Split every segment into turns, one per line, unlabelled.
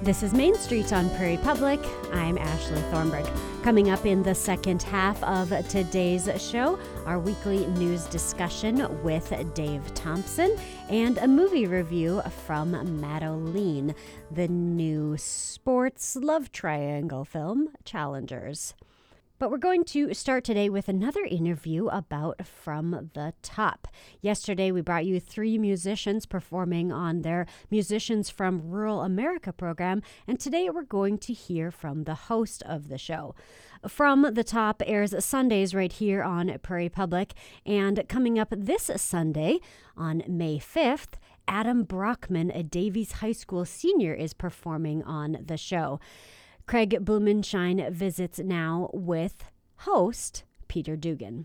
This is Main Street on Prairie Public. I'm Ashley Thornburg. Coming up in the second half of today's show, our weekly news discussion with Dave Thompson and a movie review from Matt O'Lean, the new sports love triangle film, Challengers. But we're going to start today with another interview about From the Top. Yesterday, we brought you 3 musicians performing on their Musicians from Rural America program, and today we're going to hear from the host of the show. From the Top airs Sundays right here on Prairie Public, and coming up this Sunday on May 5th, Adam Brockman, a Davies High School senior, is performing on the show. Craig Blumenshine visits now with host Peter Dugan.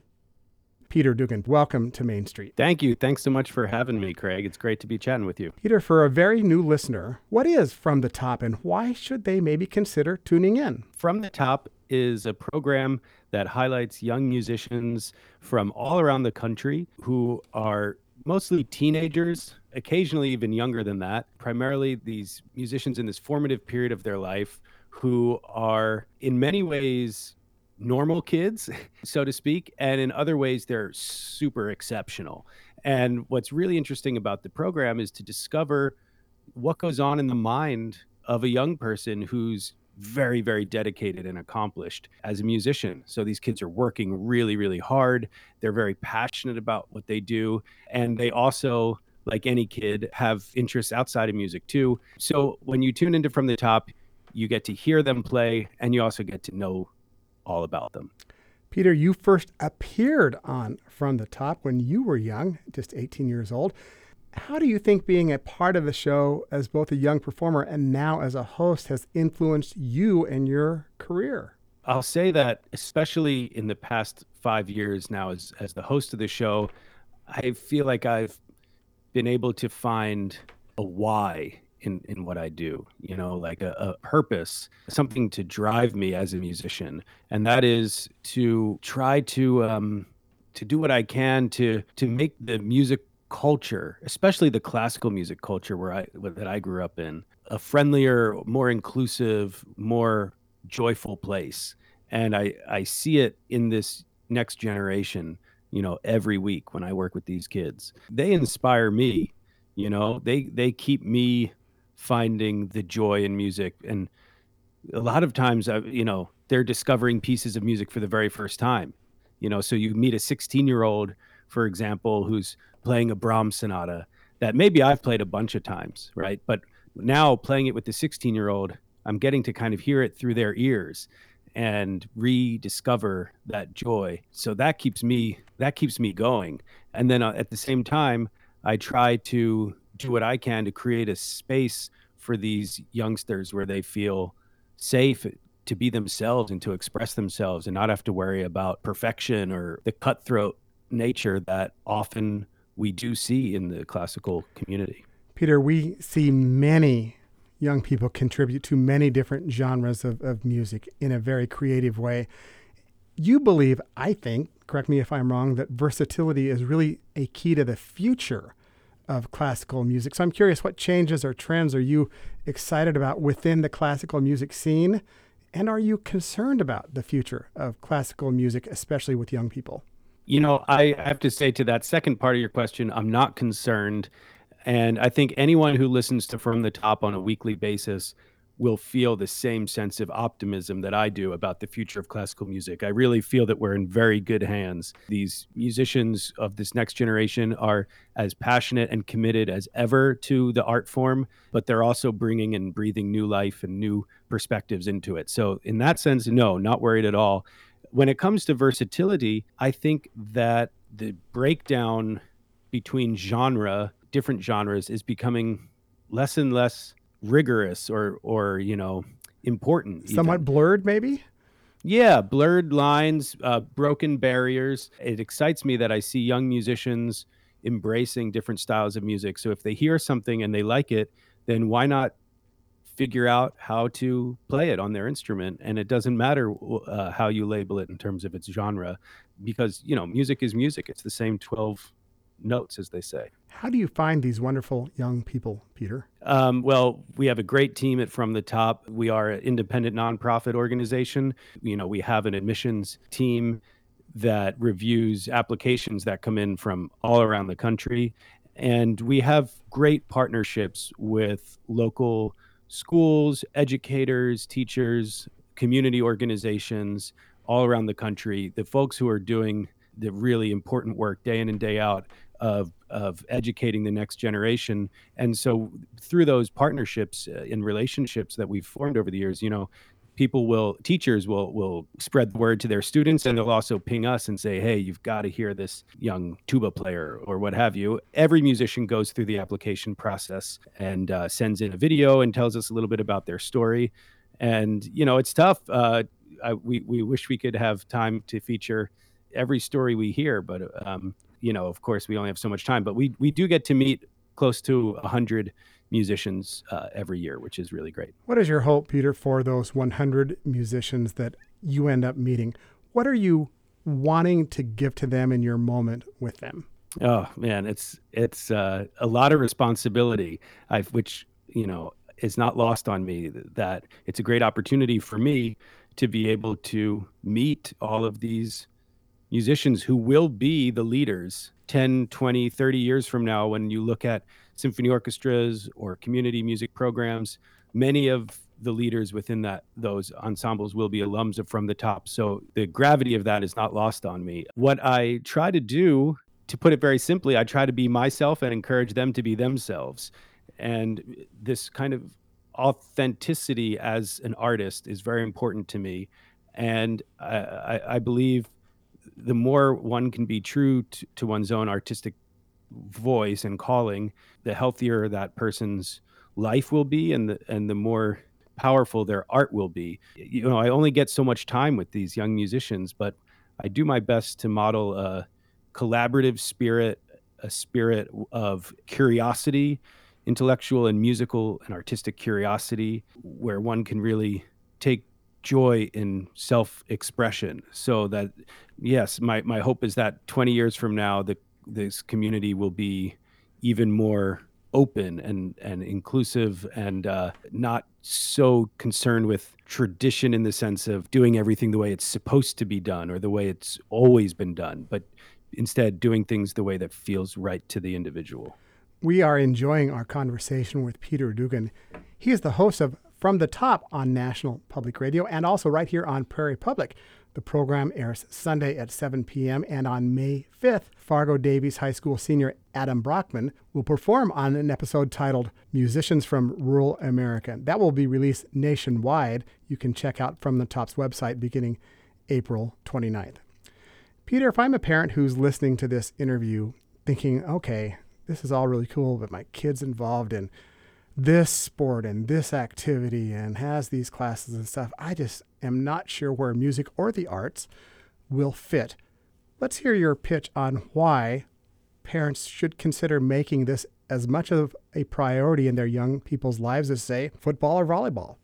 Peter Dugan, welcome to Main Street.
Thank you. Thanks so much for having me, Craig. It's great to be chatting with you.
Peter, for a very new listener, what is From the Top and why should they maybe consider tuning in?
From the Top is a program that highlights young musicians from all around the country who are mostly teenagers, occasionally even younger than that, primarily these musicians in this formative period of their life who are in many ways normal kids, so to speak, and in other ways they're super exceptional. And what's really interesting about the program is to discover what goes on in the mind of a young person who's very, very dedicated and accomplished as a musician. So these kids are working really, really hard. They're very passionate about what they do. And they also, like any kid, have interests outside of music too. So when you tune into From the Top, you get to hear them play, and you also get to know all about them.
Peter, you first appeared on From the Top when you were young, just 18 years old. How do you think being a part of the show as both a young performer and now as a host has influenced you and your career?
I'll say that especially in the past 5 years now as the host of the show, I feel like I've been able to find a why in what I do, like a purpose, something to drive me as a musician. And that is to try to do what I can to make the music culture, especially the classical music culture that I grew up in, a friendlier, more inclusive, more joyful place. And I see it in this next generation, every week when I work with these kids. They inspire me, they keep me finding the joy in music. And a lot of times, they're discovering pieces of music for the very first time. So you meet a 16-year-old, for example, who's playing a Brahms sonata that maybe I've played a bunch of times, right? But now playing it with the 16-year-old, I'm getting to kind of hear it through their ears and rediscover that joy. So that keeps me going. And then at the same time, I try to do what I can to create a space for these youngsters where they feel safe to be themselves and to express themselves and not have to worry about perfection or the cutthroat nature that often we do see in the classical community.
Peter, we see many young people contribute to many different genres of music in a very creative way. You believe, I think, correct me if I'm wrong, that versatility is really a key to the future of classical music. So I'm curious, what changes or trends are you excited about within the classical music scene? And are you concerned about the future of classical music, especially with young people?
I have to say to that second part of your question, I'm not concerned. And I think anyone who listens to From the Top on a weekly basis will feel the same sense of optimism that I do about the future of classical music. I really feel that we're in very good hands. These musicians of this next generation are as passionate and committed as ever to the art form, but they're also bringing and breathing new life and new perspectives into it. So in that sense, no, not worried at all. When it comes to versatility, I think that the breakdown between different genres is becoming less and less rigorous or important.
Somewhat
even.
blurred, maybe?
Yeah, blurred lines, broken barriers. It excites me that I see young musicians embracing different styles of music. So if they hear something and they like it, then why not figure out how to play it on their instrument? And it doesn't matter how you label it in terms of its genre, because music is music. It's the same 12 notes, as they say.
How do you find these wonderful young people, Peter?
Well, we have a great team at From the Top. We are an independent nonprofit organization. We have an admissions team that reviews applications that come in from all around the country. And we have great partnerships with local schools, educators, teachers, community organizations all around the country. The folks who are doing the really important work day in and day out of educating the next generation. And so through those partnerships and relationships that we've formed over the years, teachers will spread the word to their students, and they'll also ping us and say, hey, you've got to hear this young tuba player or what have you. Every musician goes through the application process and sends in a video and tells us a little bit about their story. And, it's tough. We wish we could have time to feature every story we hear, but, of course, we only have so much time. But we do get to meet close to 100 musicians every year, which is really great.
What is your hope, Peter, for those 100 musicians that you end up meeting? What are you wanting to give to them in your moment with them?
Oh man, it's a lot of responsibility, which is not lost on me. That it's a great opportunity for me to be able to meet all of these musicians who will be the leaders 10, 20, 30 years from now. When you look at symphony orchestras or community music programs, many of the leaders within those ensembles will be alums of From the Top. So the gravity of that is not lost on me. What I try to do, to put it very simply, I try to be myself and encourage them to be themselves. And this kind of authenticity as an artist is very important to me. And I believe the more one can be true to one's own artistic voice and calling, the healthier that person's life will be, and the more powerful their art will be. I only get so much time with these young musicians, but I do my best to model a collaborative spirit, a spirit of curiosity, intellectual and musical and artistic curiosity, where one can really take joy in self-expression. So that, yes, my hope is that 20 years from now, this community will be even more open and inclusive, and not so concerned with tradition in the sense of doing everything the way it's supposed to be done or the way it's always been done, but instead doing things the way that feels right to the individual.
We are enjoying our conversation with Peter Dugan. He is the host of From the Top on National Public Radio and also right here on Prairie Public. The program airs Sunday at 7 p.m. and on May 5th, Fargo Davies High School senior Adam Brockman will perform on an episode titled Musicians from Rural America. That will be released nationwide. You can check out From the Top's website beginning April 29th. Peter, if I'm a parent who's listening to this interview thinking, okay, this is all really cool, but my kid's involved in this sport and this activity and has these classes and stuff, I just am not sure where music or the arts will fit. Let's hear your pitch on why parents should consider making this as much of a priority in their young people's lives as, say, football or volleyball.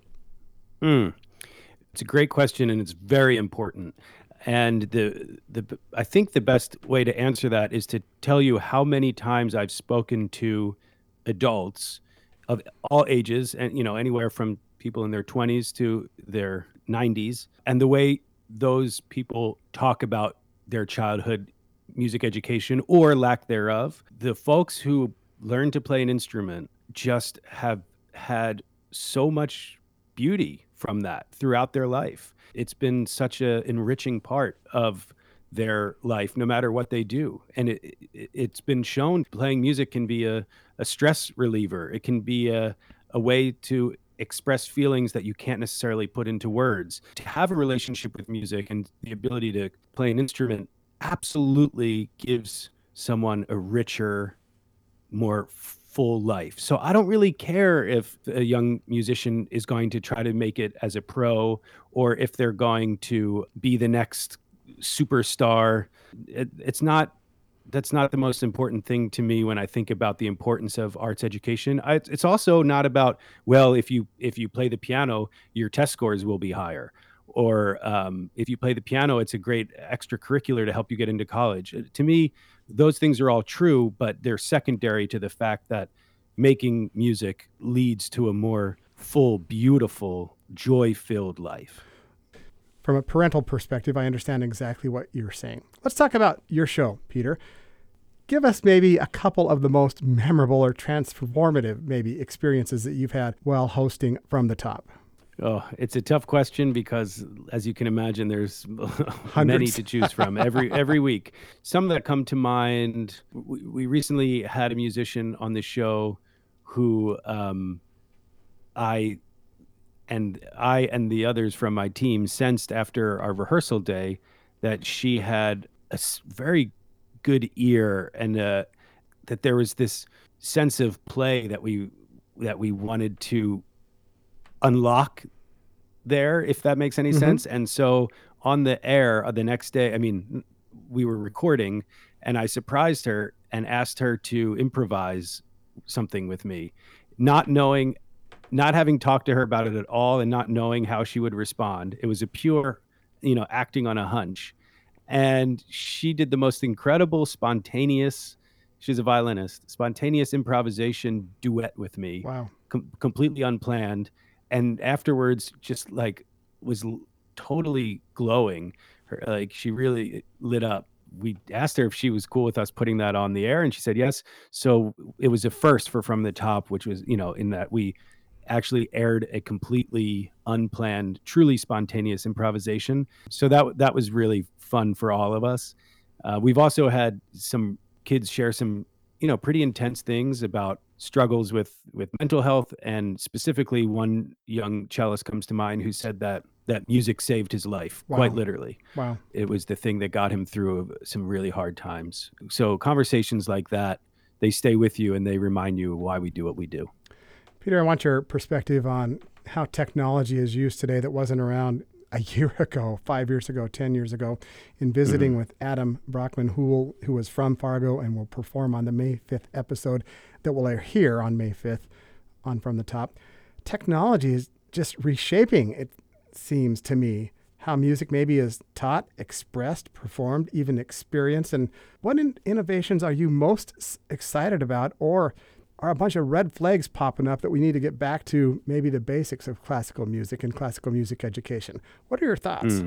It's a great question, and it's very important. And I think the best way to answer that is to tell you how many times I've spoken to adults of all ages, and anywhere from people in their 20s to their 90s, and the way those people talk about their childhood music education or lack thereof. The folks who learn to play an instrument just have had so much beauty from that throughout their life. It's been such an enriching part of their life, no matter what they do. And it's been shown playing music can be a stress reliever. It can be a way to express feelings that you can't necessarily put into words. To have a relationship with music and the ability to play an instrument absolutely gives someone a richer, more full life. So I don't really care if a young musician is going to try to make it as a pro or if they're going to be the next superstar. That's not the most important thing to me when I think about the importance of arts education. It's also not about, well, if you play the piano, your test scores will be higher. Or if you play the piano, it's a great extracurricular to help you get into college. To me, those things are all true, but they're secondary to the fact that making music leads to a more full, beautiful, joy-filled life.
From a parental perspective, I understand exactly what you're saying. Let's talk about your show, Peter. Give us maybe a couple of the most memorable or transformative maybe experiences that you've had while hosting From the Top.
Oh, it's a tough question because, as you can imagine, there's
Hundreds.
many to choose from every week. Some that come to mind, we recently had a musician on the show who I and the others from my team sensed after our rehearsal day that she had a very good ear, and that there was this sense of play that we wanted to unlock there, if that makes any sense. And so on the air the next day, I mean, we were recording, and I surprised her and asked her to improvise something with me, not having talked to her about it at all, and not knowing how she would respond. It was a pure, acting on a hunch. And she did the most incredible spontaneous, she's a violinist, spontaneous improvisation duet with me.
Wow.
Completely unplanned. And afterwards, just like was totally glowing. She really lit up. We asked her if she was cool with us putting that on the air, and she said yes. So it was a first for From the Top, which was, in that we actually aired a completely unplanned, truly spontaneous improvisation. So that was really fun for all of us. We've also had some kids share some, pretty intense things about struggles with mental health, and specifically one young cellist comes to mind who said that music saved his life.
Wow.
Quite literally.
Wow.
It was the thing that got him through some really hard times. So conversations like that, they stay with you and they remind you why we do what we do.
Peter, I want your perspective on how technology is used today that wasn't around a year ago, 5 years ago, 10 years ago, in visiting with Adam Brockman, who was from Fargo and will perform on the May 5th episode that will air here on May 5th on From the Top. Technology is just reshaping, it seems to me, how music maybe is taught, expressed, performed, even experienced. And what innovations are you most excited about, or are a bunch of red flags popping up that we need to get back to maybe the basics of classical music and classical music education? What are your thoughts?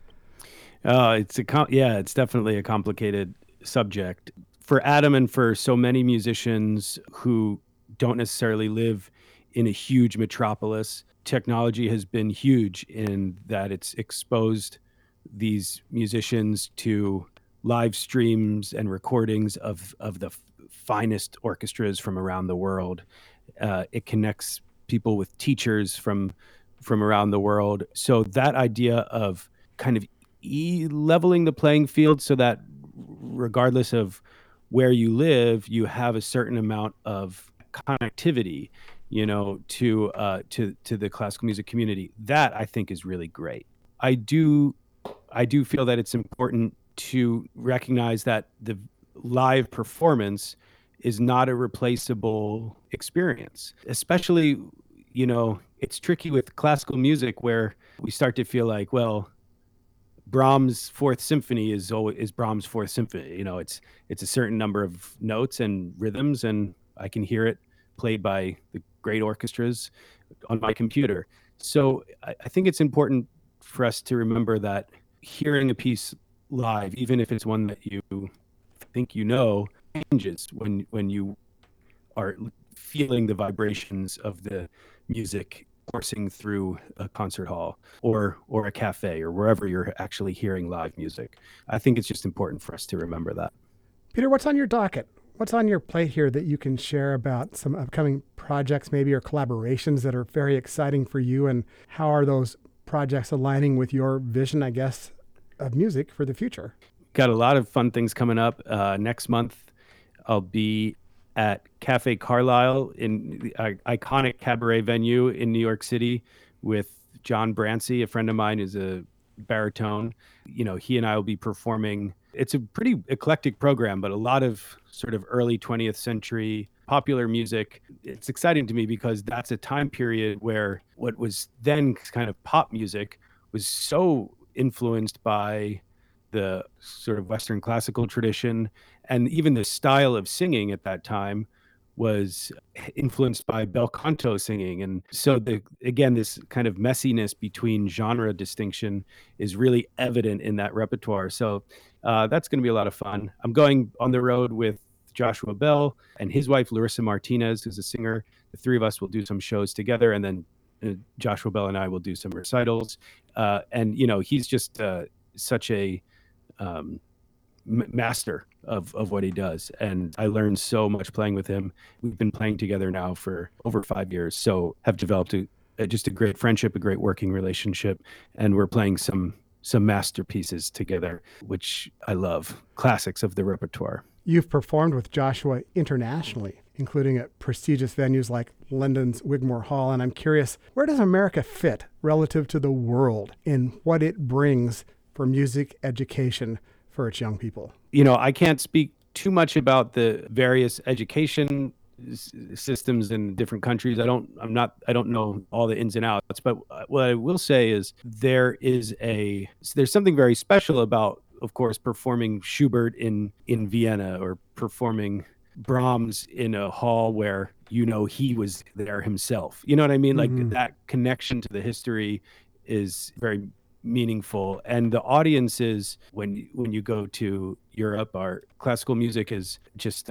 It's definitely a complicated subject. For Adam and for so many musicians who don't necessarily live in a huge metropolis, technology has been huge in that it's exposed these musicians to live streams and recordings of the finest orchestras from around the world. It connects people with teachers from around the world. So that idea of kind of leveling the playing field so that regardless of where you live, you have a certain amount of connectivity, to the classical music community. That I think is really great. I do feel that it's important to recognize that the live performance is not a replaceable experience. Especially, it's tricky with classical music where we start to feel like, well, Brahms' Fourth Symphony is Brahms' Fourth Symphony. It's a certain number of notes and rhythms, and I can hear it played by the great orchestras on my computer. So I think it's important for us to remember that hearing a piece live, even if it's one that you think changes when you are feeling the vibrations of the music coursing through a concert hall or a cafe or wherever you're actually hearing live music. I think it's just important for us to remember that.
Peter, what's on your docket? What's on your plate here that you can share about some upcoming projects maybe, or collaborations that are very exciting for you? And how are those projects aligning with your vision, I guess, of music for the future?
Got a lot of fun things coming up. Next month, I'll be at Cafe Carlyle, in the iconic cabaret venue in New York City, with John Brancy, a friend of mine who's a baritone. He and I will be performing. It's a pretty eclectic program, but a lot of sort of early 20th century popular music. It's exciting to me because that's a time period where what was then kind of pop music was so influenced by the sort of Western classical tradition, And even the style of singing at that time was influenced by bel canto singing. And so again, this kind of messiness between genre distinction is really evident in that repertoire. So that's going to be a lot of fun. I'm going on the road with Joshua Bell and his wife, Larissa Martinez, who's a singer. The three of us will do some shows together, and then Joshua Bell and I will do some recitals. And, he's just such a master of what he does. And I learned so much playing with him. We've been playing together now for over 5 years. So have developed just a great friendship, a great working relationship. And we're playing some masterpieces together, which I love, classics of the repertoire.
You've performed with Joshua internationally, including at prestigious venues like London's Wigmore Hall. And I'm curious, where does America fit relative to the world in what it brings for music education for its young people?
I can't speak too much about the various education systems in different countries. I don't know all the ins and outs, but what I will say is there's something very special about, of course, performing Schubert in Vienna, or performing Brahms in a hall where he was there himself. You know what I mean?
Mm-hmm.
Like that connection to the history is very meaningful. And the audiences, when you go to Europe, our classical music is just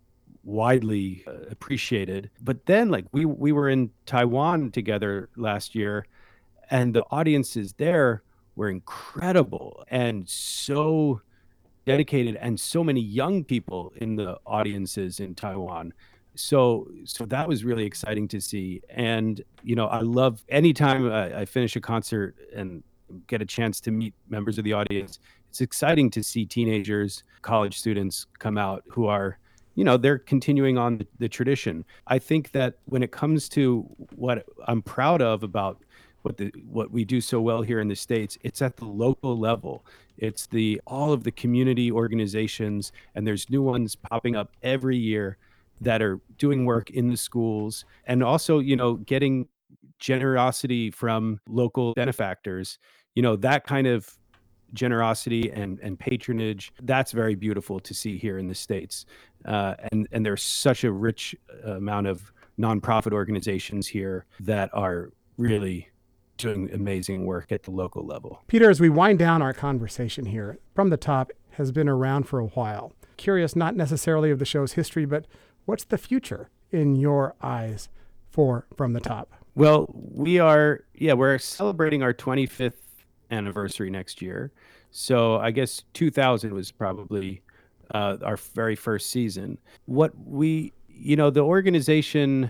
widely appreciated. But then, like, we were in Taiwan together last year, and the audiences there were incredible and so dedicated, and so many young people in the audiences in Taiwan. So that was really exciting to see. And I love anytime I finish a concert and get a chance to meet members of the audience. It's exciting to see teenagers, college students come out who are, they're continuing on the tradition. I think that when it comes to what I'm proud of about what we do so well here in the States, it's at the local level. It's all of the community organizations, and there's new ones popping up every year that are doing work in the schools, and also, getting generosity from local benefactors. That kind of generosity and patronage, that's very beautiful to see here in the States. And there's such a rich amount of nonprofit organizations here that are really doing amazing work at the local level.
Peter, as we wind down our conversation here, From the Top has been around for a while. Curious, not necessarily of the show's history, but what's the future in your eyes for From the Top?
Well, we're celebrating our 25th anniversary next year. So I guess 2000 was probably our very first season. The organization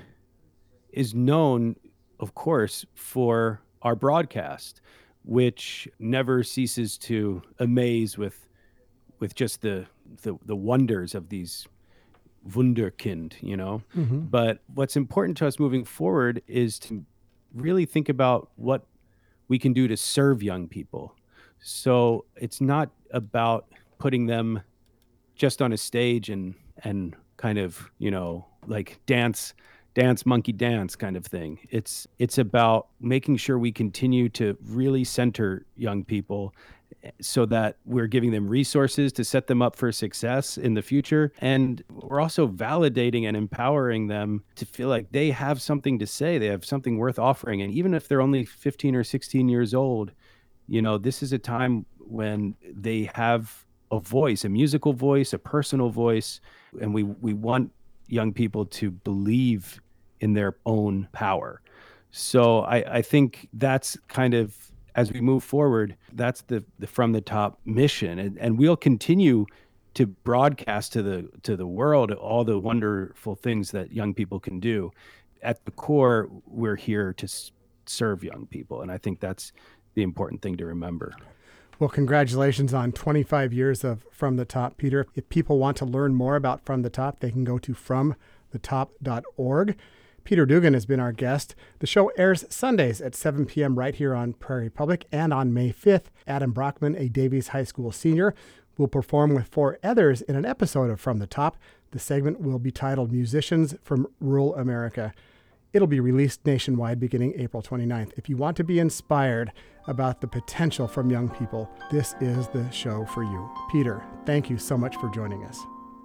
is known, of course, for our broadcast, which never ceases to amaze with just the wonders of these Wunderkind,
Mm-hmm.
But what's important to us moving forward is to really think about what we can do to serve young people. So it's not about putting them just on a stage and kind of, like dance monkey dance kind of thing. It's about making sure we continue to really center young people so that we're giving them resources to set them up for success in the future. And we're also validating and empowering them to feel like they have something to say, they have something worth offering. And even if they're only 15 or 16 years old, this is a time when they have a voice, a musical voice, a personal voice. And we want young people to believe in their own power. So I think that's kind of, as we move forward, that's the From the Top mission, and we'll continue to broadcast to the world all the wonderful things that young people can do. At the core, we're here to serve young people, and I think that's the important thing to remember.
Well, congratulations on 25 years of From the Top, Peter. If people want to learn more about From the Top, they can go to fromthetop.org. Peter Dugan has been our guest. The show airs Sundays at 7 p.m. right here on Prairie Public. And on May 5th, Adam Brockman, a Davies High School senior, will perform with 4 others in an episode of From the Top. The segment will be titled Musicians from Rural America. It'll be released nationwide beginning April 29th. If you want to be inspired about the potential from young people, this is the show for you. Peter, thank you so much for joining us.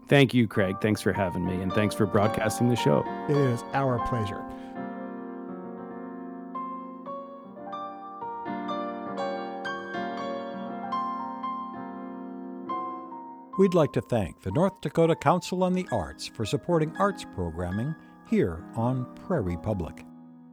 Thank you, Craig. Thanks for having me, and thanks for broadcasting the show.
It is our pleasure.
We'd like to thank the North Dakota Council on the Arts for supporting arts programming here on Prairie Public.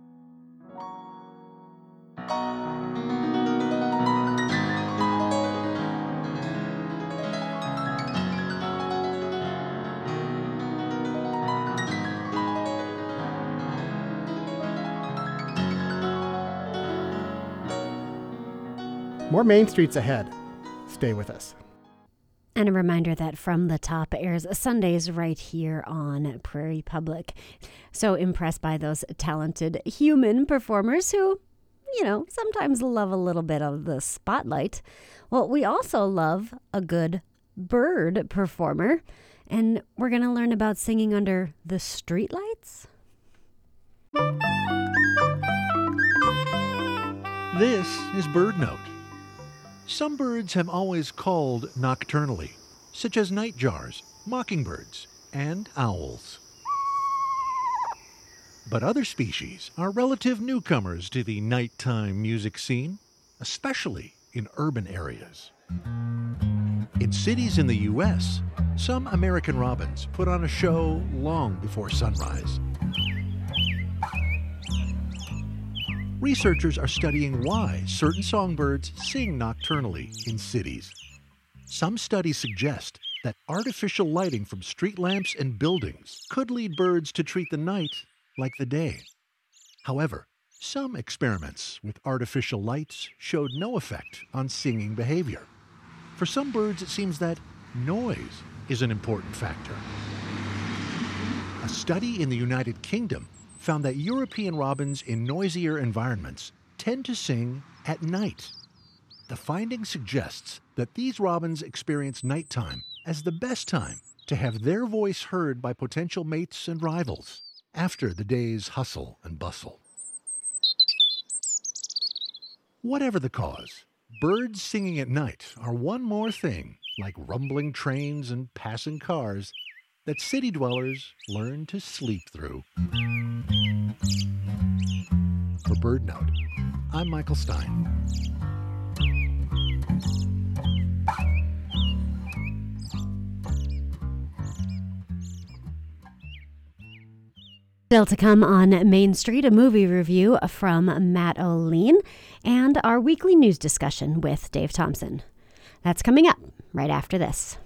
More Main Streets ahead. Stay with us.
And a reminder that From the Top airs Sundays right here on Prairie Public. So impressed by those talented human performers who, sometimes love a little bit of the spotlight. Well, we also love a good bird performer. And we're going to learn about singing under the streetlights.
This is Bird Note. Some birds have always called nocturnally, such as nightjars, mockingbirds, and owls. But other species are relative newcomers to the nighttime music scene, especially in urban areas. In cities in the U.S., some American robins put on a show long before sunrise. Researchers are studying why certain songbirds sing nocturnally in cities. Some studies suggest that artificial lighting from street lamps and buildings could lead birds to treat the night like the day. However, some experiments with artificial lights showed no effect on singing behavior. For some birds, it seems that noise is an important factor. A study in the United Kingdom found that European robins in noisier environments tend to sing at night. The finding suggests that these robins experience nighttime as the best time to have their voice heard by potential mates and rivals after the day's hustle and bustle. Whatever the cause, birds singing at night are one more thing, like rumbling trains and passing cars, that city dwellers learn to sleep through. For Bird Note, I'm Michael Stein.
Still to come on Main Street, a movie review from Matt O'Lean and our weekly news discussion with Dave Thompson. That's coming up right after this.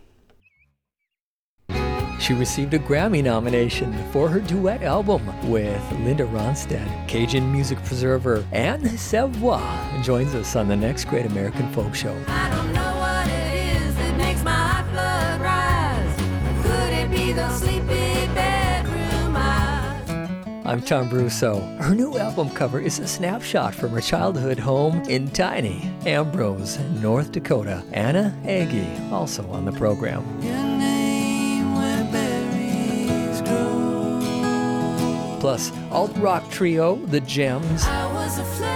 She received a Grammy nomination for her duet album with Linda Ronstadt. Cajun music preserver Anne Savoie joins us on the next Great American Folk Show.
I don't know what it is that makes my hot blood rise. Could it be those sleepy bedroom eyes?
I'm Tom Brusso. Her new album cover is a snapshot from her childhood home in tiny Ambrose, North Dakota. Anna Agee, also on the program. Plus, alt-rock trio, The Gems.
I was a flame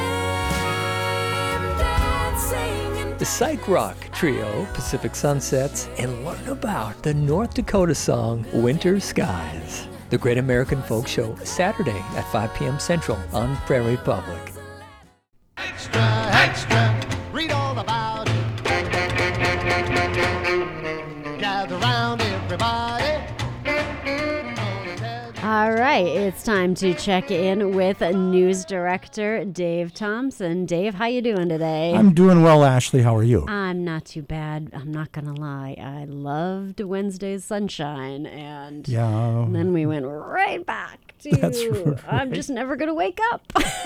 dancing.
The psych rock trio, Pacific Sunsets. And learn about the North Dakota song, Winter Skies. The Great American Folk Show, Saturday at 5 p.m. Central on Prairie Public.
Extra, extra, read all about it. Gather round, everybody.
All right, it's time to check in with news director Dave Thompson. Dave, how you doing today?
I'm doing well, Ashley. How are you?
I'm not too bad. I'm not going to lie. I loved Wednesday's sunshine, and then we went right back to
That's right.
I'm just never going to wake up.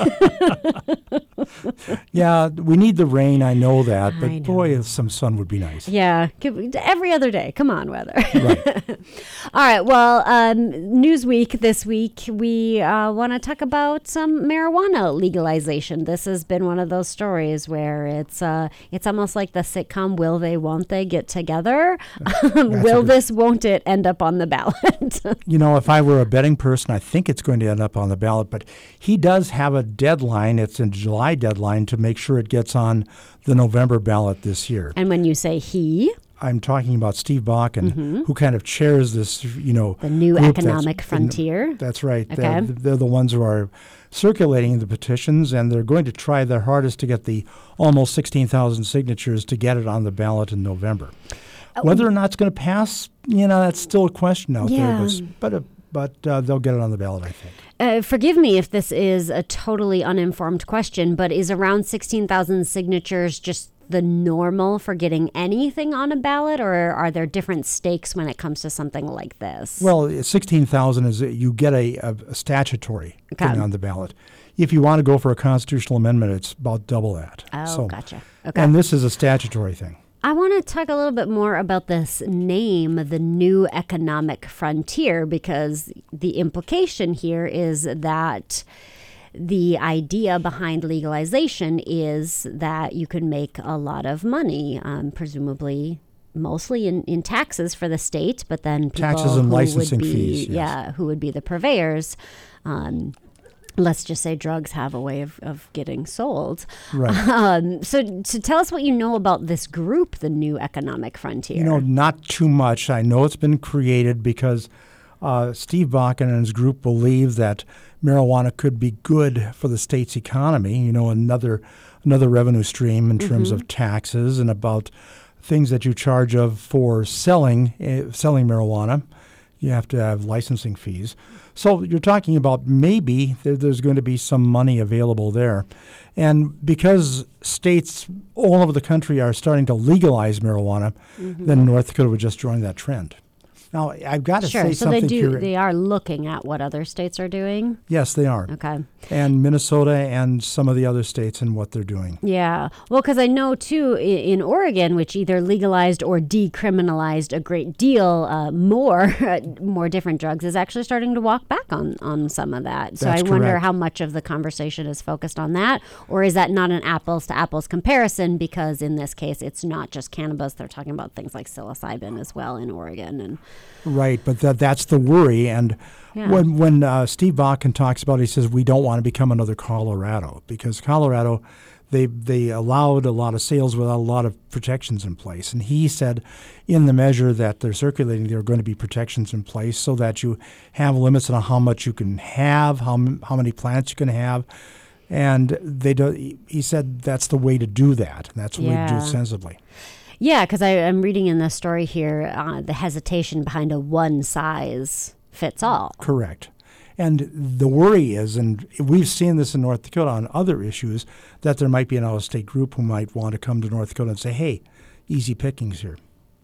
Yeah, we need the rain, I know that, but
I know.
boy, some sun would be nice.
Yeah, every other day. Come on, weather.
Right.
All right, well, Newsweek this week, we want to talk about some marijuana legalization. This has been one of those stories where it's almost like the sitcom Will They, Won't They Get Together? Will this, won't it end up on the ballot?
You know, if I were a betting person, I think it's going to end up on the ballot, but he does have a deadline. It's a July deadline to make sure it gets on the November ballot this year.
And when you say he...
I'm talking about Steve Bakken, who kind of chairs this,
The new
group
economic frontier.
That's right.
Okay.
They're the ones who are circulating the petitions, and they're going to try their hardest to get the almost 16,000 signatures to get it on the ballot in November. Whether or not it's going to pass, that's still a question out there. But they'll get it on the ballot, I think.
Forgive me if this is a totally uninformed question, but is around 16,000 signatures just the normal for getting anything on a ballot, or are there different stakes when it comes to something like this?
Well, 16,000 is you get a statutory thing on the ballot. If you want to go for a constitutional amendment, it's about double that.
Oh, gotcha. Okay.
And this is a statutory thing.
I want to talk a little bit more about this name, the New Economic Frontier, because the implication here is that the idea behind legalization is that you can make a lot of money, presumably mostly in taxes for the state, but then people
taxes and
who
licensing
would be,
fees. Yes.
Yeah, who would be the purveyors. Let's just say drugs have a way of getting sold.
Right.
So tell us what you know about this group, the New Economic Frontier.
Not too much. I know it's been created because Steve Bakken and his group believe that marijuana could be good for the state's economy, another revenue stream in terms of taxes and about things that you charge of for selling marijuana. You have to have licensing fees. So you're talking about maybe there's going to be some money available there. And because states all over the country are starting to legalize marijuana, then North Dakota would just join that trend. Now, I've got to say something here.
They are looking at what other states are doing?
Yes, they are.
Okay.
And Minnesota and some of the other states and what they're doing.
Yeah. Well, because I know, too, in Oregon, which either legalized or decriminalized a great deal more different drugs, is actually starting to walk back on some of that. So
That's
I wonder
correct.
how much of the conversation is focused on that, or is that not an apples-to-apples comparison, because in this case, it's not just cannabis. They're talking about things like psilocybin as well in Oregon. And
Right, but that's the worry. And when Steve Bakken talks about it, he says we don't want to become another Colorado, because Colorado, they allowed a lot of sales without a lot of protections in place. And he said in the measure that they're circulating, there are going to be protections in place so that you have limits on how much you can have, how many plants you can have. And he said that's the way to do that. And that's the way to do it sensibly.
Yeah, because I'm reading in the story here the hesitation behind a one-size-fits-all.
Correct. And the worry is, and we've seen this in North Dakota on other issues, that there might be an out-of-state group who might want to come to North Dakota and say, hey, easy pickings here.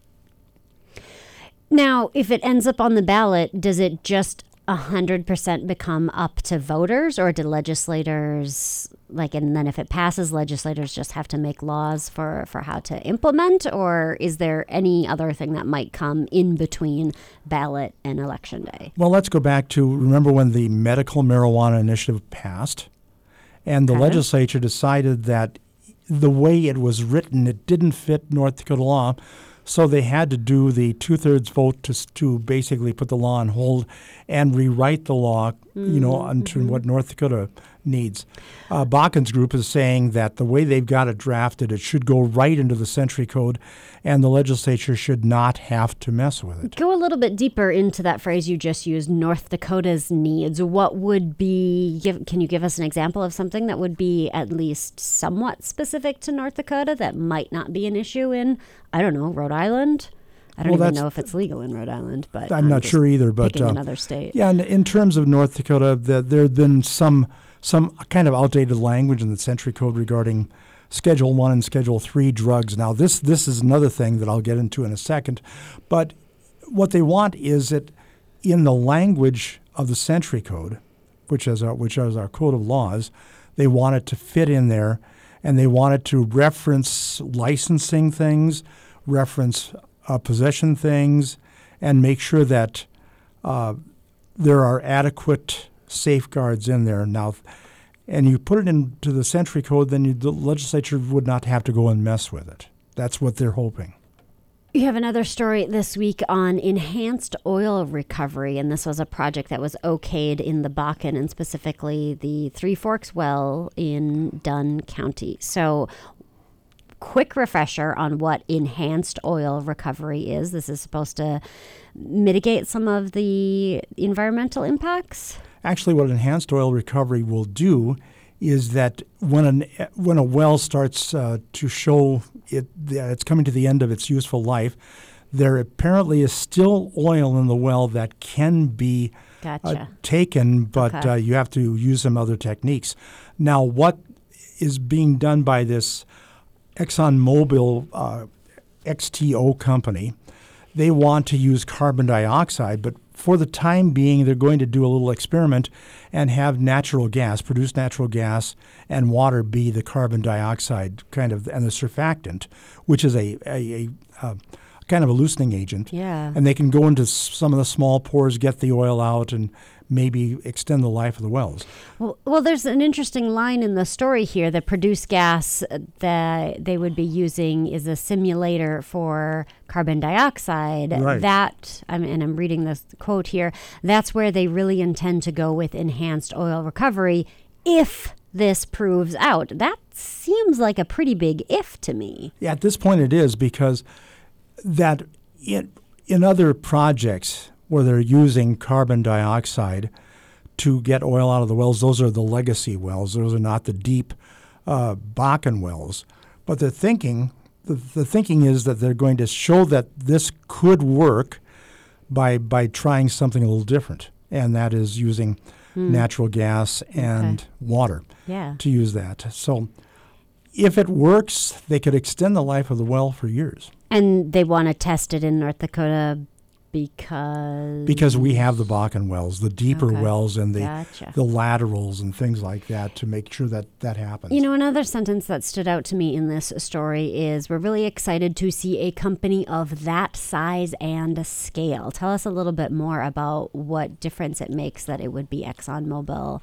Now, if it ends up on the ballot, does it just 100% become up to voters, or do legislators, and then if it passes, legislators just have to make laws for how to implement, or is there any other thing that might come in between ballot and election day?
Well, let's go back to, remember when the medical marijuana initiative passed, and the legislature decided that the way it was written, it didn't fit North Dakota law. So they had to do the 2/3 vote to basically put the law on hold and rewrite the law, onto what North Dakota needs. Bakken's group is saying that the way they've got it drafted, it should go right into the Century Code, and the legislature should not have to mess with it.
Go a little bit deeper into that phrase you just used, North Dakota's needs. What would be, can you give us an example of something that would be at least somewhat specific to North Dakota that might not be an issue in, I don't know, Rhode Island? I don't even know if it's legal in Rhode Island, but
I'm not sure either. But
picking another state.
Yeah, and in terms of North Dakota, there have been some kind of outdated language in the Century Code regarding Schedule 1 and Schedule 3 drugs. Now, this is another thing that I'll get into in a second. But what they want is that in the language of the Century Code, which is our code of laws, they want it to fit in there, and they want it to reference licensing things, reference possession things, and make sure that there are adequate safeguards in there. Now, and you put it into the Century Code, then the legislature would not have to go and mess with it. That's what they're hoping.
You have another story this week on enhanced oil recovery, and this was a project that was okayed in the Bakken, and specifically the Three Forks well in Dunn County. So quick refresher on what enhanced oil recovery is. This is supposed to mitigate some of the environmental impacts.
Actually, what enhanced oil recovery will do is that when a well starts to show that it's coming to the end of its useful life, there apparently is still oil in the well that can be taken, but you have to use some other techniques. Now, what is being done by this ExxonMobil XTO company, they want to use carbon dioxide, but for the time being, they're going to do a little experiment and have natural gas, produce natural gas, and water be the carbon dioxide kind of, and the surfactant, which is a kind of a loosening agent.
Yeah.
And they can go into some of the small pores, get the oil out, and maybe extend the life of the wells.
Well, there's an interesting line in the story here. The produced gas that they would be using is a simulator for carbon dioxide.
Right.
And I'm reading this quote here, that's where they really intend to go with enhanced oil recovery if this proves out. That seems like a pretty big if to me.
Yeah, at this point it is, because that in other projects where they're using carbon dioxide to get oil out of the wells, those are the legacy wells. Those are not the deep Bakken wells. But the thinking is that they're going to show that this could work by trying something a little different, and that is using natural gas and water to use that. So if it works, they could extend the life of the well for years.
And they want to test it in North Dakota because
we have the Bakken wells, the deeper wells, and the
Gotcha.
the laterals and things like that to make sure that happens.
You know, another sentence that stood out to me in this story is, we're really excited to see a company of that size and scale. Tell us a little bit more about what difference it makes that it would be ExxonMobil,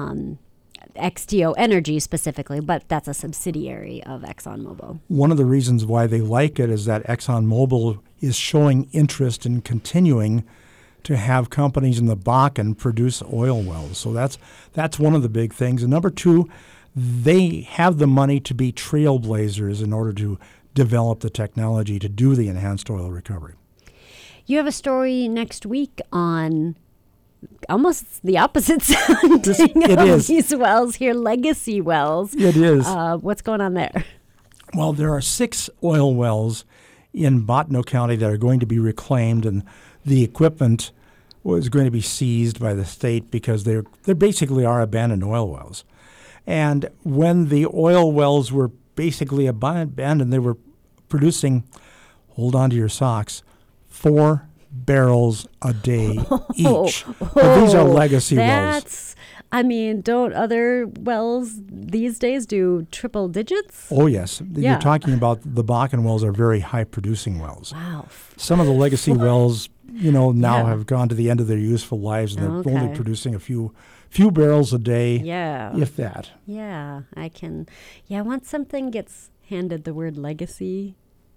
XTO Energy specifically, but that's a subsidiary of ExxonMobil.
One of the reasons why they like it is that ExxonMobil is showing interest in continuing to have companies in the Bakken produce oil wells. So that's one of the big things. And number two, they have the money to be trailblazers in order to develop the technology to do the enhanced oil recovery.
You have a story next week on almost the opposite sounding of these wells here, legacy wells.
It is.
What's going on there?
Well, there are 6 oil wells in Bottineau County that are going to be reclaimed, and the equipment was going to be seized by the state because they basically are abandoned oil wells. And when the oil wells were basically abandoned, they were producing, hold on to your socks, 4 barrels a day each. But these are legacy wells.
Don't other wells these days do triple digits?
Oh, yes. You're talking about the Bakken wells are very high-producing wells.
Wow.
Some of the legacy wells, now have gone to the end of their useful lives, and they're only producing a few barrels a day, if that.
Yeah, once something gets handed the word legacy.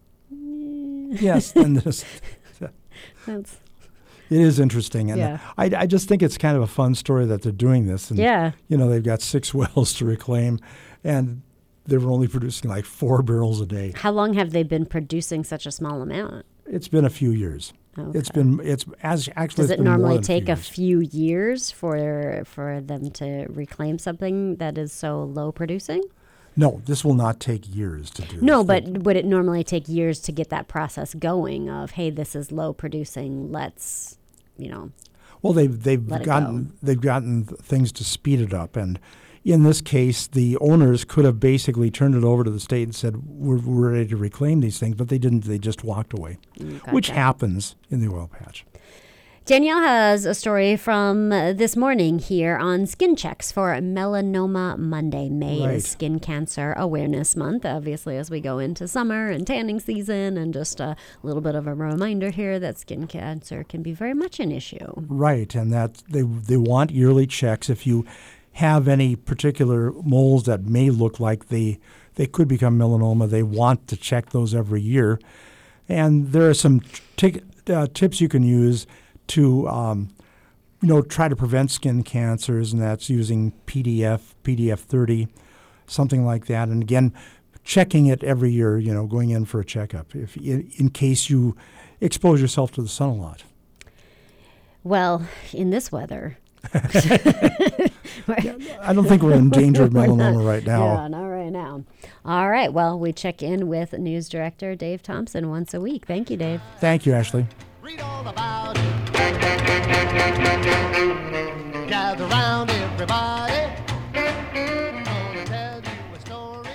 Yes, then it is interesting, and I just think it's kind of a fun story that they're doing this. And, they've got 6 wells to reclaim, and they were only producing like 4 barrels a day.
How long have they been producing such a small amount?
It's been a few years.
Okay.
Does
it normally take a few years for them to reclaim something that is so low producing?
No, this will not take years to do.
No, but would it normally take years to get that process going of, hey, this is low producing, let's,
Well, they've gotten things to speed it up, and in this case, the owners could have basically turned it over to the state and said, we're ready to reclaim these things, but they didn't. They just walked away, which happens in the oil patch.
Danielle has a story from this morning here on Skin Checks for Melanoma Monday. May is Skin Cancer Awareness Month, obviously, as we go into summer and tanning season, and just a little bit of a reminder here that skin cancer can be very much an issue.
Right, and that they want yearly checks. If you have any particular moles that may look like they could become melanoma, they want to check those every year. And there are some tips you can use to try to prevent skin cancers, and that's using PDF 30, something like that. And again, checking it every year, going in for a checkup in case you expose yourself to the sun a lot.
Well, in this weather.
I don't think we're in danger of melanoma right now.
Yeah, not right now. All right. Well, we check in with news director Dave Thompson once a week. Thank you, Dave.
Thank you, Ashley.
Read all about it. Gather round, everybody. Gonna tell you a story.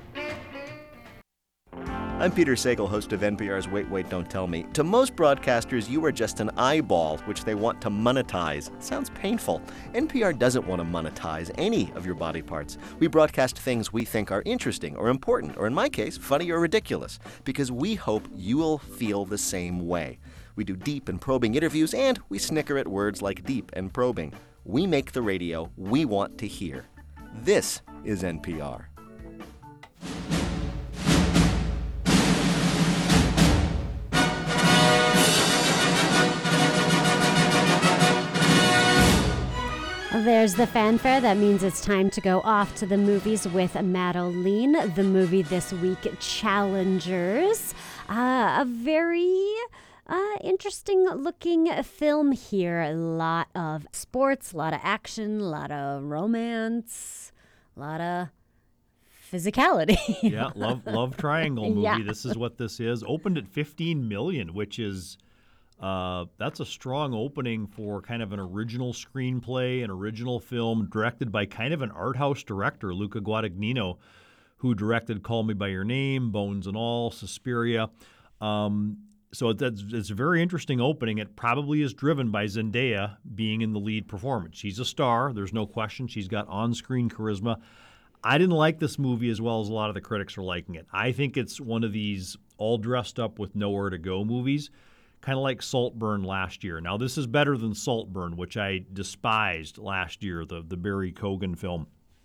I'm Peter Sagal, host of NPR's Wait, Wait, Don't Tell Me. To most broadcasters, you are just an eyeball, which they want to monetize. It sounds painful. NPR doesn't want to monetize any of your body parts. We broadcast things we think are interesting or important, or in my case, funny or ridiculous, because we hope you'll feel the same way. We do deep and probing interviews, and we snicker at words like deep and probing. We make the radio we want to hear. This is NPR.
There's the fanfare. That means it's time to go off to the movies with Madeline. The movie this week, Challengers. A very interesting looking film here. A lot of sports, a lot of action, a lot of romance, a lot of physicality.
Yeah, love triangle movie.
Yeah.
This is what this is. Opened at $15 million, which is that's a strong opening for kind of an original screenplay, an original film directed by kind of an art house director, Luca Guadagnino, who directed Call Me by Your Name, Bones and All, Suspiria. So it's a very interesting opening. It probably is driven by Zendaya being in the lead performance. She's a star. There's no question. She's got on-screen charisma. I didn't like this movie as well as a lot of the critics are liking it. I think it's one of these all dressed up with nowhere to go movies, kind of like Saltburn last year. Now, this is better than Saltburn, which I despised last year, the Barry Cogan film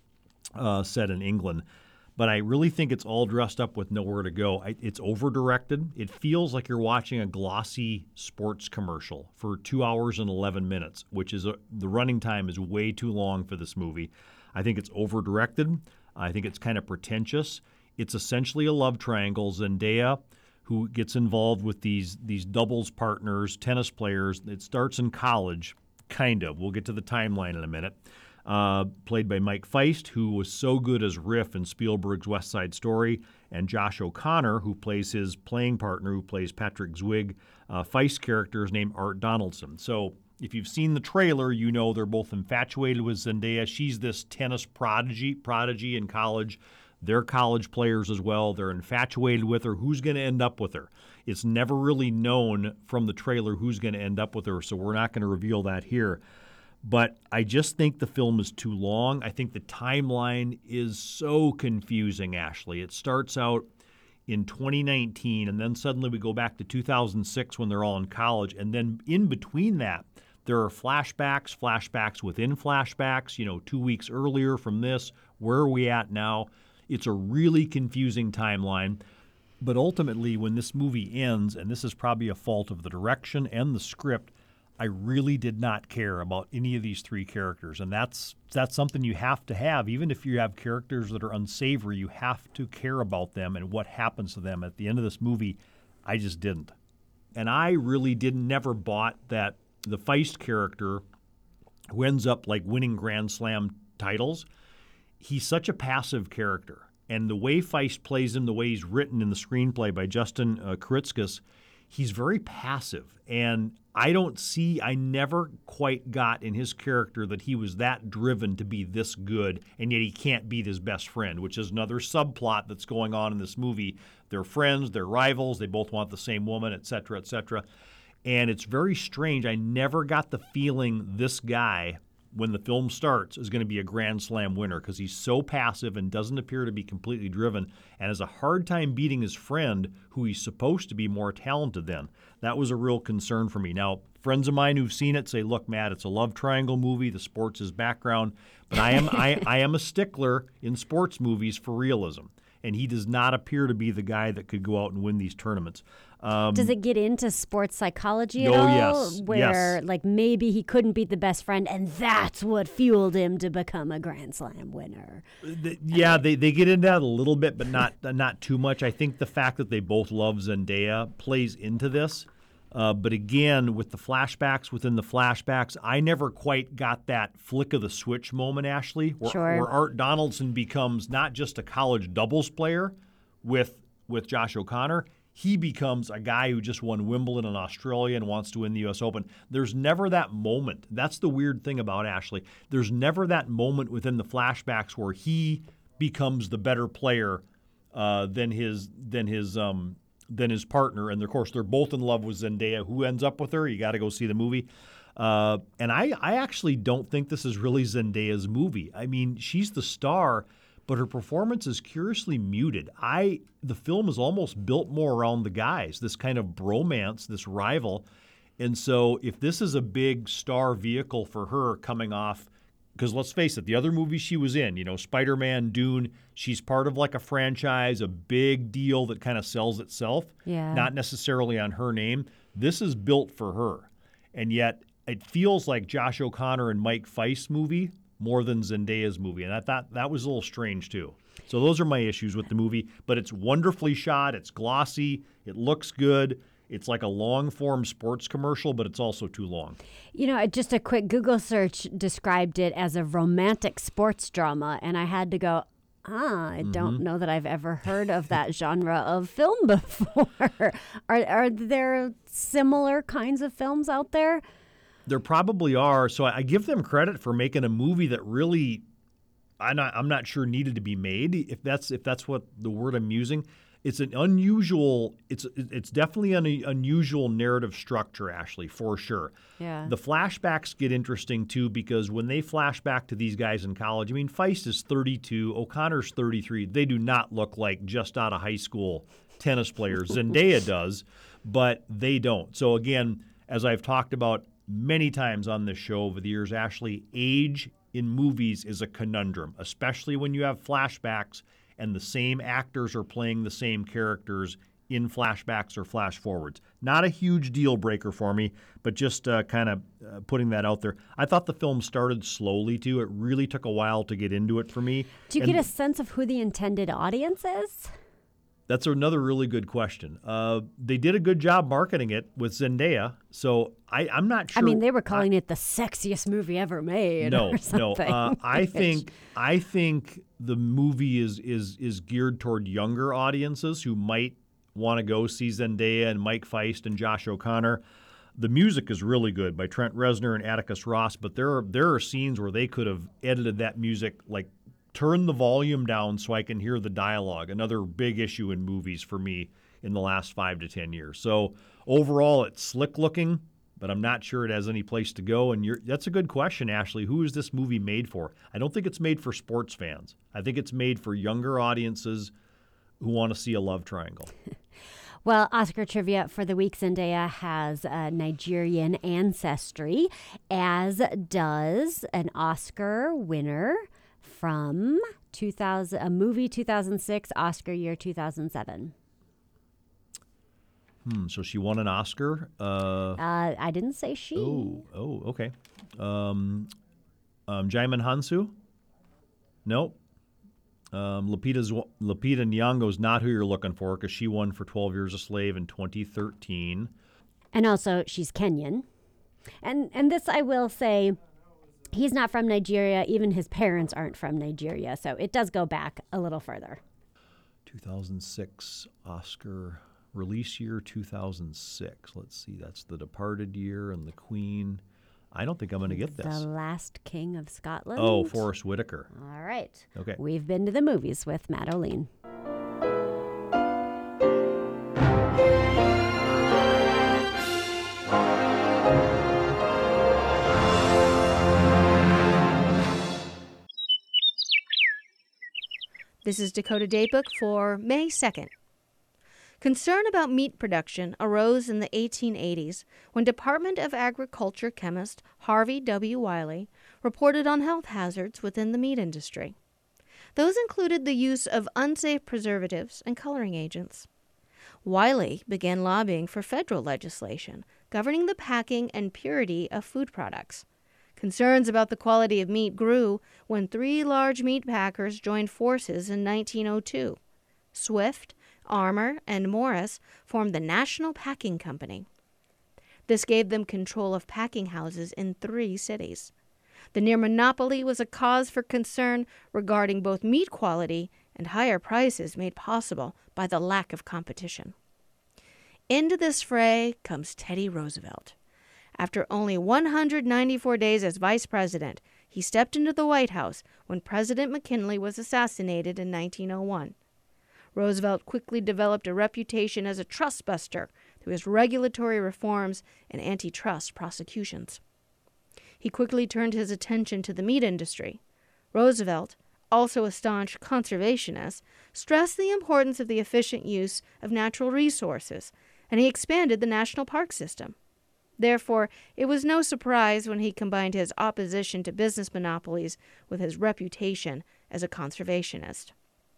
set in England. But I really think it's all dressed up with nowhere to go. It's over-directed. It feels like you're watching a glossy sports commercial for 2 hours and 11 minutes, which is the running time is way too long for this movie. I think it's over-directed. I think it's kind of pretentious. It's essentially a love triangle. Zendaya, who gets involved with these doubles partners, tennis players. It starts in college, kind of. We'll get to the timeline in a minute. Played by Mike Feist, who was so good as Riff in Spielberg's West Side Story, and Josh O'Connor, who plays his playing partner, who plays Patrick Zwig. Feist's character is named Art Donaldson. So if you've seen the trailer, you know they're both infatuated with Zendaya. She's this tennis prodigy in college. They're college players as well. They're infatuated with her. Who's going to end up with her? It's never really known from the trailer who's going to end up with her, so we're not going to reveal that here. But I just think the film is too long. I think the timeline is so confusing, Ashley. It starts out in 2019, and then suddenly we go back to 2006 when they're all in college. And then in between that, there are flashbacks within flashbacks, 2 weeks earlier from this. Where are we at now? It's a really confusing timeline. But ultimately, when this movie ends, and this is probably a fault of the direction and the script, I really did not care about any of these three characters. And that's something you have to have. Even if you have characters that are unsavory, you have to care about them and what happens to them. At the end of this movie, I just didn't. And I really never bought that the Feist character, who ends up like winning Grand Slam titles, he's such a passive character. And the way Feist plays him, the way he's written in the screenplay by Justin Kuritzkis, he's very passive. And I never quite got in his character that he was that driven to be this good, and yet he can't beat his best friend, which is another subplot that's going on in this movie. They're friends, they're rivals, they both want the same woman, et cetera, et cetera. And it's very strange. I never got the feeling this guy, when the film starts, is going to be a Grand Slam winner because he's so passive and doesn't appear to be completely driven and has a hard time beating his friend, who he's supposed to be more talented than. That was a real concern for me. Now, friends of mine who've seen it say, look, Matt, it's a love triangle movie. The sports is background. But I am a stickler in sports movies for realism. and he does not appear to be the guy that could go out and win these tournaments.
Does it get into sports psychology at
Oh,
all?
yes,
Where
yes.
like maybe he couldn't beat the best friend, and that's what fueled him to become a Grand Slam winner.
Yeah, they get into that a little bit, but not too much. I think the fact that they both love Zendaya plays into this. But again, with the flashbacks within the flashbacks, I never quite got that flick of the switch moment, Ashley, where Art Donaldson becomes not just a college doubles player with Josh O'Connor. He becomes a guy who just won Wimbledon in Australia and wants to win the U.S. Open. There's never that moment. That's the weird thing about Ashley. There's never that moment within the flashbacks where he becomes the better player than his partner. And of course, they're both in love with Zendaya. Who ends up with her? You got to go see the movie. And I actually don't think this is really Zendaya's movie. I mean, she's the star, but her performance is curiously muted. The film is almost built more around the guys, this kind of bromance, this rival. And so if this is a big star vehicle for her coming off, because let's face it, the other movies she was in, Spider-Man, Dune, she's part of like a franchise, a big deal that kind of sells itself, not necessarily on her name. This is built for her. And yet it feels like Josh O'Connor and Mike Feist's movie more than Zendaya's movie. And I thought that was a little strange too. So those are my issues with the movie. But it's wonderfully shot. It's glossy. It looks good. It's like a long-form sports commercial, but it's also too long.
Just a quick Google search described it as a romantic sports drama, and I had to go, I don't know that I've ever heard of that genre of film before. Are there similar kinds of films out there?
There probably are. So I give them credit for making a movie that really, I'm not sure needed to be made. If that's what the word I'm using. It's an unusual. It's definitely an unusual narrative structure, Ashley, for sure.
Yeah.
The flashbacks get interesting too because when they flash back to these guys in college, I mean, Feist is 32, O'Connor's 33. They do not look like just out of high school tennis players. Zendaya does, but they don't. So again, as I've talked about many times on this show over the years, Ashley, age in movies is a conundrum, especially when you have flashbacks and the same actors are playing the same characters in flashbacks or flash forwards. Not a huge deal breaker for me, but just kind of putting that out there. I thought the film started slowly, too. It really took a while to get into it for me.
Do you get a sense of who the intended audience is?
That's another really good question. They did a good job marketing it with Zendaya, so I'm not sure.
I mean, they were calling it the sexiest movie ever made. Or something.
I think the movie is geared toward younger audiences who might want to go see Zendaya and Mike Feist and Josh O'Connor. The music is really good by Trent Reznor and Atticus Ross, but there are scenes where they could have edited that music, like turn the volume down so I can hear the dialogue. Another big issue in movies for me in the last 5 to 10 years. So overall, it's slick looking, but I'm not sure it has any place to go. And that's a good question, Ashley. Who is this movie made for? I don't think it's made for sports fans. I think it's made for younger audiences who want to see a love triangle.
Well, Oscar trivia for the week. Zendaya has Nigerian ancestry, as does an Oscar winner from 2000, a movie 2006, Oscar year 2007.
So she won an Oscar?
I didn't say she.
Oh, okay. Jaimin Hansu? Nope. Lupita Nyong'o's not who you're looking for because she won for 12 Years a Slave in 2013.
And also, she's Kenyan. And this, I will say, he's not from Nigeria. Even his parents aren't from Nigeria. So it does go back a little further.
2006 Oscar release year, 2006. Let's see. That's The Departed year and The Queen. I don't think I'm going to get this.
The Last King of Scotland.
Oh, Forrest Whitaker.
All right.
Okay.
We've been to the movies with Matt O'Lean.
This is Dakota Daybook for May 2nd. Concern about meat production arose in the 1880s when Department of Agriculture chemist Harvey W. Wiley reported on health hazards within the meat industry. Those included the use of unsafe preservatives and coloring agents. Wiley began lobbying for federal legislation governing the packing and purity of food products. Concerns about the quality of meat grew when 3 large meat packers joined forces in 1902. Swift, Armour, and Morris formed the National Packing Company. This gave them control of packing houses in 3 cities. The near monopoly was a cause for concern regarding both meat quality and higher prices made possible by the lack of competition. Into this fray comes Teddy Roosevelt. After only 194 days as vice president, he stepped into the White House when President McKinley was assassinated in 1901. Roosevelt quickly developed a reputation as a trust buster through his regulatory reforms and antitrust prosecutions. He quickly turned his attention to the meat industry. Roosevelt, also a staunch conservationist, stressed the importance of the efficient use of natural resources, and he expanded the national park system. Therefore, it was no surprise when he combined his opposition to business monopolies with his reputation as a conservationist.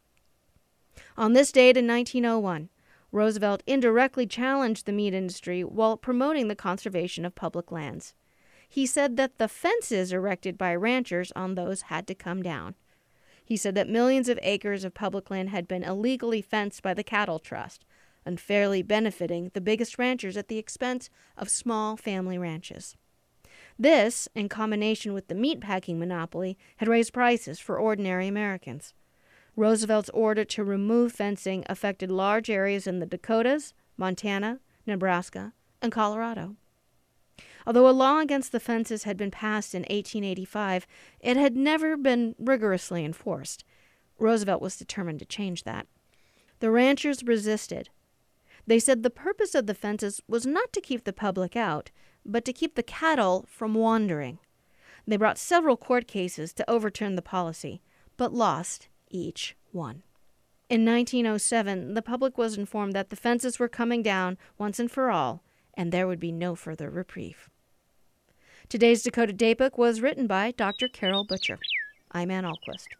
On this date in 1901, Roosevelt indirectly challenged the meat industry while promoting the conservation of public lands. He said that the fences erected by ranchers on those had to come down. He said that millions of acres of public land had been illegally fenced by the cattle trust, unfairly benefiting the biggest ranchers at the expense of small family ranches. This, in combination with the meatpacking monopoly, had raised prices for ordinary Americans. Roosevelt's order to remove fencing affected large areas in the Dakotas, Montana, Nebraska, and Colorado. Although a law against the fences had been passed in 1885, it had never been rigorously enforced. Roosevelt was determined to change that. The ranchers resisted. They said the purpose of the fences was not to keep the public out, but to keep the cattle from wandering. They brought several court cases to overturn the policy, but lost each one. In 1907, the public was informed that the fences were coming down once and for all, and there would be no further reprieve. Today's Dakota Datebook was written by Dr. Carol Butcher. I'm Ann Ahlquist.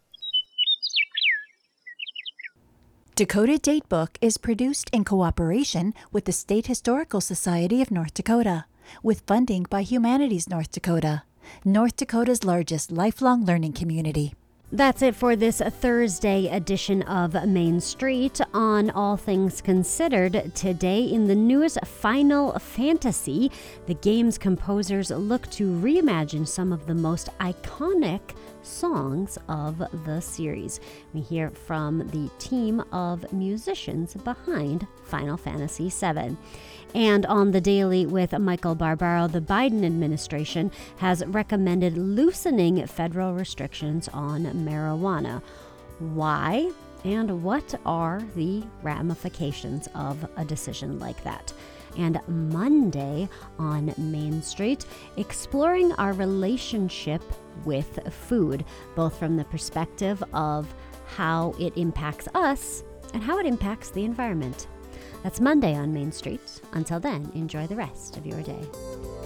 Dakota Datebook is produced in cooperation with the State Historical Society of North Dakota, with funding by Humanities North Dakota, North Dakota's largest lifelong learning community.
That's it for this Thursday edition of Main Street. On All Things Considered, today in the news, Final Fantasy. The game's composers look to reimagine some of the most iconic songs of the series. We hear from the team of musicians behind Final Fantasy VII. And on the Daily with Michael Barbaro, the Biden administration has recommended loosening federal restrictions on marijuana. Why? And what are the ramifications of a decision like that? And Monday on Main Street, exploring our relationship with food, both from the perspective of how it impacts us and how it impacts the environment. That's Monday on Main Street. Until then, enjoy the rest of your day.